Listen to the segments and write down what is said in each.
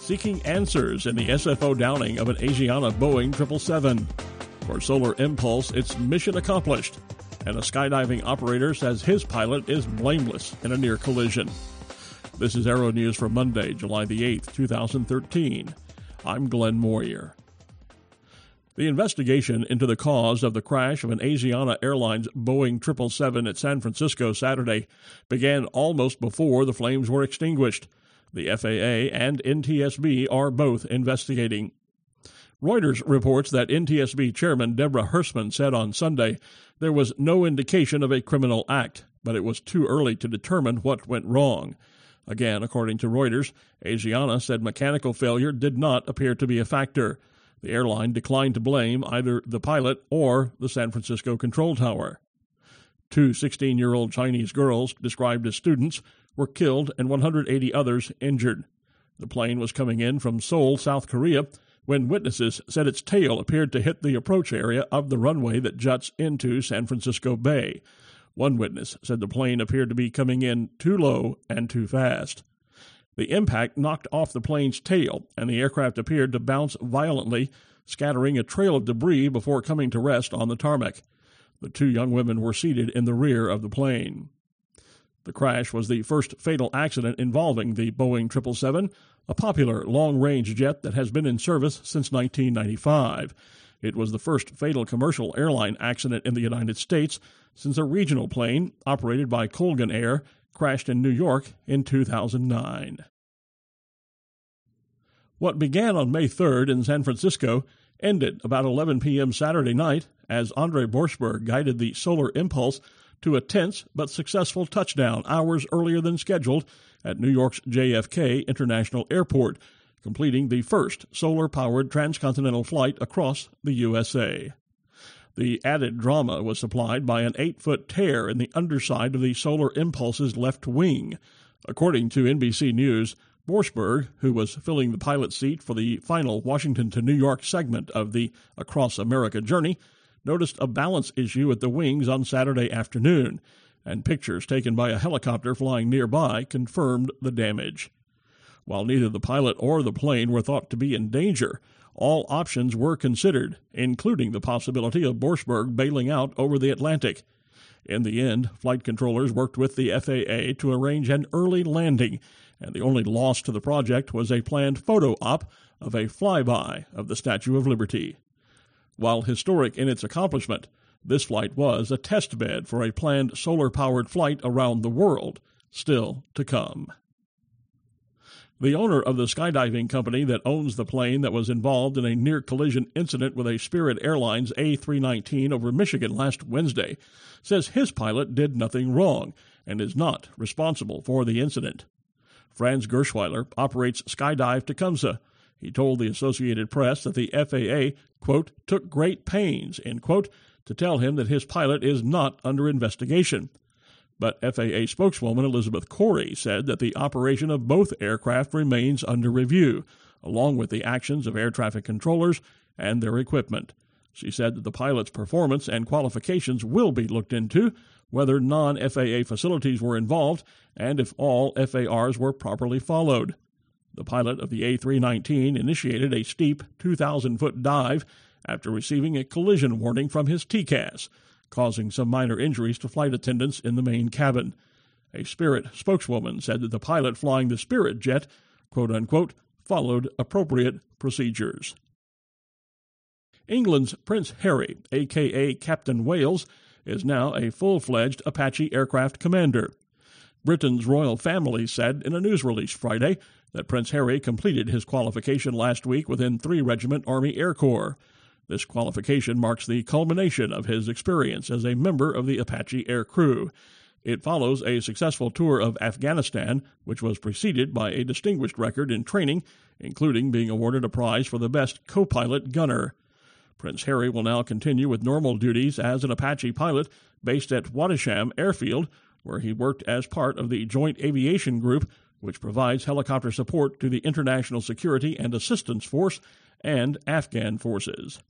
seeking answers in the SFO downing of an Asiana Boeing 777. For Solar Impulse, it's mission accomplished, and a skydiving operator says his pilot is blameless in a near collision. This is Aero News for Monday, July the 8th, 2013. I'm Glenn Moyer. The investigation into the cause of the crash of an Asiana Airlines Boeing 777 at San Francisco Saturday began almost before the flames were extinguished. The FAA and NTSB are both investigating. Reuters reports that NTSB Chairman Deborah Hersman said on Sunday there was no indication of a criminal act, but it was too early to determine what went wrong. Again, according to Reuters, Asiana said mechanical failure did not appear to be a factor. The airline declined to blame either the pilot or the San Francisco control tower. Two 16-year-old Chinese girls, described as students, were killed and 180 others injured. The plane was coming in from Seoul, South Korea, when witnesses said its tail appeared to hit the approach area of the runway that juts into San Francisco Bay. One witness said the plane appeared to be coming in too low and too fast. The impact knocked off the plane's tail, and the aircraft appeared to bounce violently, scattering a trail of debris before coming to rest on the tarmac. The two young women were seated in the rear of the plane. The crash was the first fatal accident involving the Boeing 777, a popular long-range jet that has been in service since 1995. It was the first fatal commercial airline accident in the United States since a regional plane, operated by Colgan Air, crashed in New York in 2009. What began on May 3rd in San Francisco ended about 11 p.m. Saturday night as Andre Borschberg guided the Solar Impulse to a tense but successful touchdown hours earlier than scheduled at New York's JFK International Airport, completing the first solar-powered transcontinental flight across the USA. The added drama was supplied by an 8-foot tear in the underside of the Solar Impulse's left wing. According to NBC News, Borschberg, who was filling the pilot seat for the final Washington to New York segment of the Across America journey, noticed a balance issue at the wings on Saturday afternoon, and pictures taken by a helicopter flying nearby confirmed the damage. While neither the pilot or the plane were thought to be in danger, all options were considered, including the possibility of Borschberg bailing out over the Atlantic. In the end, flight controllers worked with the FAA to arrange an early landing, and the only loss to the project was a planned photo op of a flyby of the Statue of Liberty. While historic in its accomplishment, this flight was a test bed for a planned solar-powered flight around the world, still to come. The owner of the skydiving company that owns the plane that was involved in a near-collision incident with a Spirit Airlines A319 over Michigan last Wednesday says his pilot did nothing wrong and is not responsible for the incident. Franz Gerschweiler operates Skydive Tecumseh. He told the Associated Press that the FAA, quote, took great pains, end quote, to tell him that his pilot is not under investigation. But FAA spokeswoman Elizabeth Corey said that the operation of both aircraft remains under review, along with the actions of air traffic controllers and their equipment. She said that the pilot's performance and qualifications will be looked into, whether non-FAA facilities were involved, and if all FARs were properly followed. The pilot of the A319 initiated a steep 2,000-foot dive after receiving a collision warning from his TCAS, causing some minor injuries to flight attendants in the main cabin. A Spirit spokeswoman said that the pilot flying the Spirit jet, quote-unquote, followed appropriate procedures. England's Prince Harry, a.k.a. Captain Wales, is now a full-fledged Apache aircraft commander. Britain's royal family said in a news release Friday that Prince Harry completed his qualification last week within 3 Regiment Army Air Corps. This qualification marks the culmination of his experience as a member of the Apache air crew. It follows a successful tour of Afghanistan, which was preceded by a distinguished record in training, including being awarded a prize for the best co-pilot gunner. Prince Harry will now continue with normal duties as an Apache pilot based at Wadasham Airfield, where he worked as part of the Joint Aviation Group, which provides helicopter support to the International Security and Assistance Force and Afghan forces.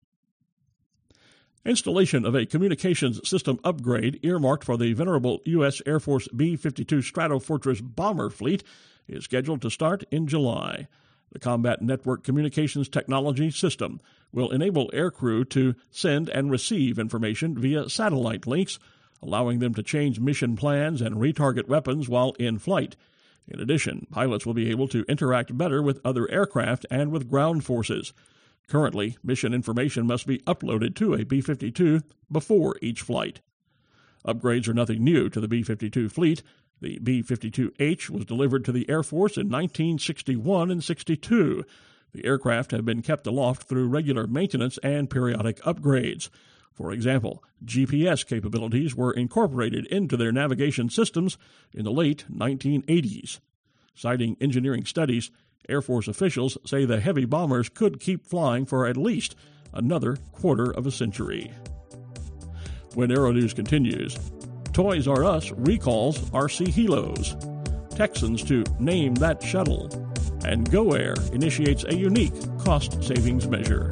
Installation of a communications system upgrade earmarked for the venerable U.S. Air Force B-52 Stratofortress bomber fleet is scheduled to start in July. The Combat Network Communications Technology System will enable aircrew to send and receive information via satellite links, allowing them to change mission plans and retarget weapons while in flight. In addition, pilots will be able to interact better with other aircraft and with ground forces. Currently, mission information must be uploaded to a B-52 before each flight. Upgrades are nothing new to the B-52 fleet. The B-52H was delivered to the Air Force in 1961 and 62. The aircraft have been kept aloft through regular maintenance and periodic upgrades. For example, GPS capabilities were incorporated into their navigation systems in the late 1980s. Citing engineering studies, Air Force officials say the heavy bombers could keep flying for at least another quarter of a century. When Aero News continues, Toys R Us recalls RC Helos, Texans to name that shuttle, and Go Air initiates a unique cost savings measure.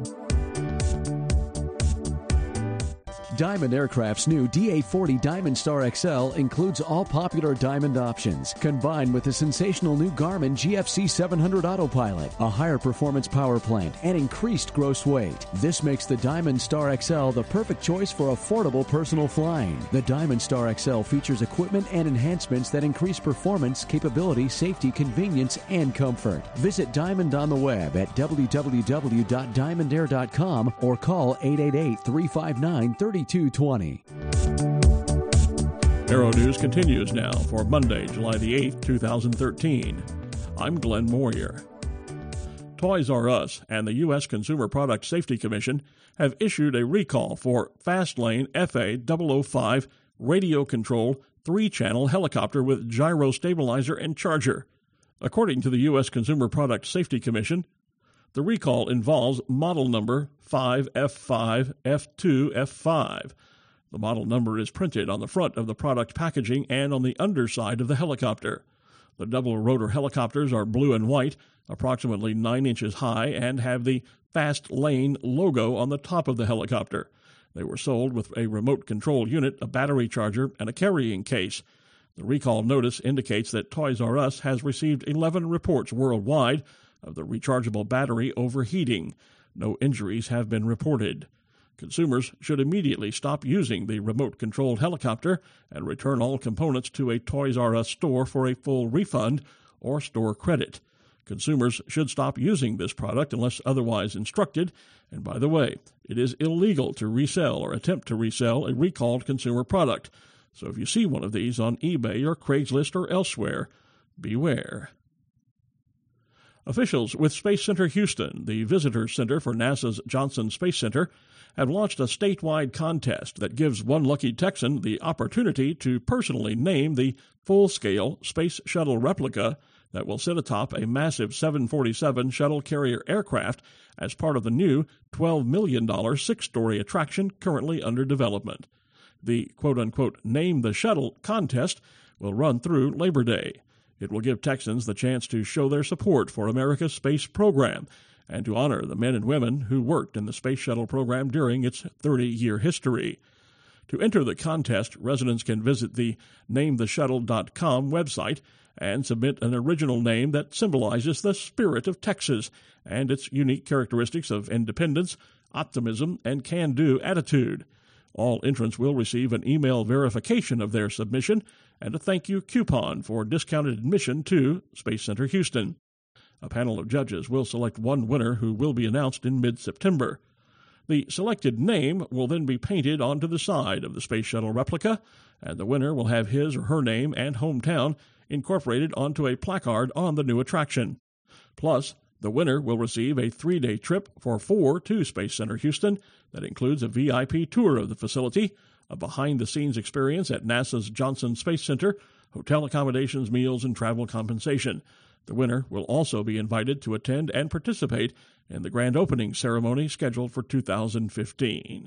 Diamond Aircraft's new DA-40 Diamond Star XL includes all popular Diamond options, combined with the sensational new Garmin GFC 700 Autopilot, a higher performance power plant, and increased gross weight. This makes the Diamond Star XL the perfect choice for affordable personal flying. The Diamond Star XL features equipment and enhancements that increase performance, capability, safety, convenience, and comfort. Visit Diamond on the web at www.diamondair.com or call 888-359-3220. Aero News continues now for Monday, July the 8th, 2013. I'm Glenn Moyer. Toys R Us and the U.S. Consumer Product Safety Commission have issued a recall for Fastlane FA-005 radio-controlled 3-channel helicopter with gyro stabilizer and charger. According to the U.S. Consumer Product Safety Commission, the recall involves model number 5F5F2F5. The model number is printed on the front of the product packaging and on the underside of the helicopter. The double-rotor helicopters are blue and white, approximately 9 inches high, and have the Fastlane logo on the top of the helicopter. They were sold with a remote control unit, a battery charger, and a carrying case. The recall notice indicates that Toys R Us has received 11 reports worldwide of the rechargeable battery overheating. No injuries have been reported. Consumers should immediately stop using the remote-controlled helicopter and return all components to a Toys R Us store for a full refund or store credit. Consumers should stop using this product unless otherwise instructed, and by the way, it is illegal to resell or attempt to resell a recalled consumer product. So if you see one of these on eBay or Craigslist or elsewhere, beware. Officials with Space Center Houston, the visitor center for NASA's Johnson Space Center, have launched a statewide contest that gives one lucky Texan the opportunity to personally name the full-scale Space Shuttle replica that will sit atop a massive 747 shuttle carrier aircraft as part of the new $12 million 6-story attraction currently under development. The quote-unquote Name the Shuttle contest will run through Labor Day. It will give Texans the chance to show their support for America's space program and to honor the men and women who worked in the Space Shuttle program during its 30-year history. To enter the contest, residents can visit the NameTheShuttle.com website and submit an original name that symbolizes the spirit of Texas and its unique characteristics of independence, optimism, and can-do attitude. All entrants will receive an email verification of their submission and a thank-you coupon for discounted admission to Space Center Houston. A panel of judges will select one winner who will be announced in mid-September. The selected name will then be painted onto the side of the Space Shuttle replica, and the winner will have his or her name and hometown incorporated onto a placard on the new attraction. Plus, the winner will receive a 3-day trip for 4 to Space Center Houston that includes a VIP tour of the facility, a behind-the-scenes experience at NASA's Johnson Space Center, hotel accommodations, meals, and travel compensation. The winner will also be invited to attend and participate in the grand opening ceremony scheduled for 2015.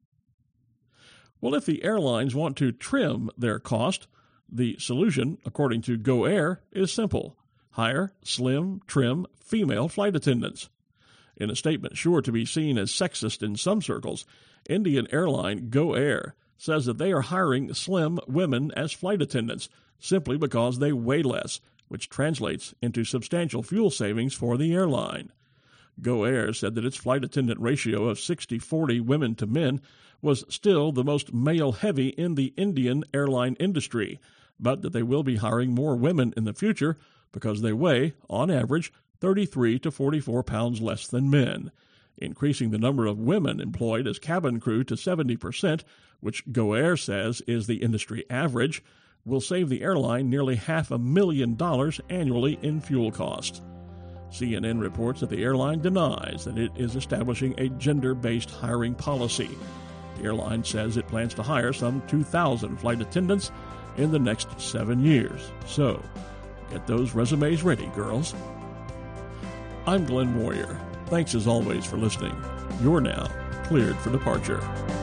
Well, if the airlines want to trim their cost, the solution, according to Go Air, is simple. Hire slim, trim, female flight attendants. In a statement sure to be seen as sexist in some circles, Indian airline Go Air says that they are hiring slim women as flight attendants simply because they weigh less, which translates into substantial fuel savings for the airline. GoAir said that its flight attendant ratio of 60-40 women to men was still the most male-heavy in the Indian airline industry, but that they will be hiring more women in the future because they weigh, on average, 33 to 44 pounds less than men. Increasing the number of women employed as cabin crew to 70%, which GoAir says is the industry average, will save the airline nearly $500,000 annually in fuel costs. CNN reports that the airline denies that it is establishing a gender-based hiring policy. The airline says it plans to hire some 2,000 flight attendants in the next 7 years. So, get those resumes ready, girls. I'm Glenn Moyer. Thanks as always for listening. You're now cleared for departure.